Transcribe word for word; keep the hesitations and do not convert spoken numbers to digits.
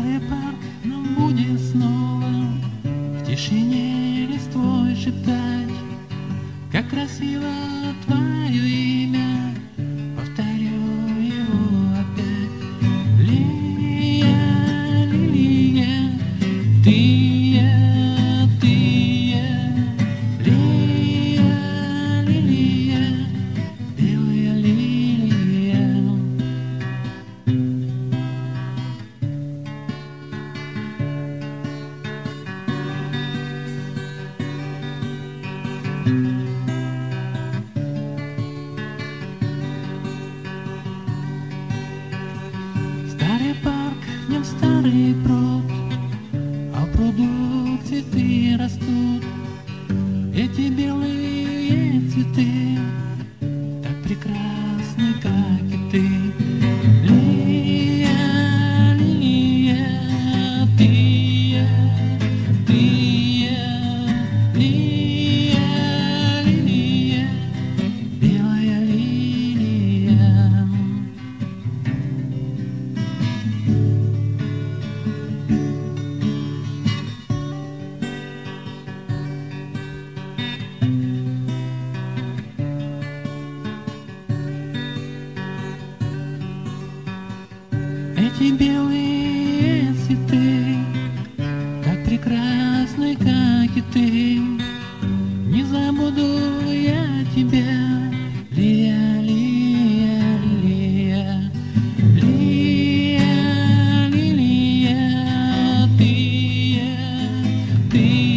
Старый парк нам будет снова в тишине листвой шептать, как красиво твое имя, повторю его опять. Лилия, лилия, ты, ты, лилия, лилия, белая лилия. Старый парк, в нем старый пруд, а в пруду цветы растут. Эти белые цветы так прекрасны, как и ты. Лилия, лилия, ты, ты, лилия, лилия, белая лилия. Эти белые цветы так прекрасны, как и ты. Не забуду я тебя, Лия, Лия, Лия, Лия, Лилия, ты, ты.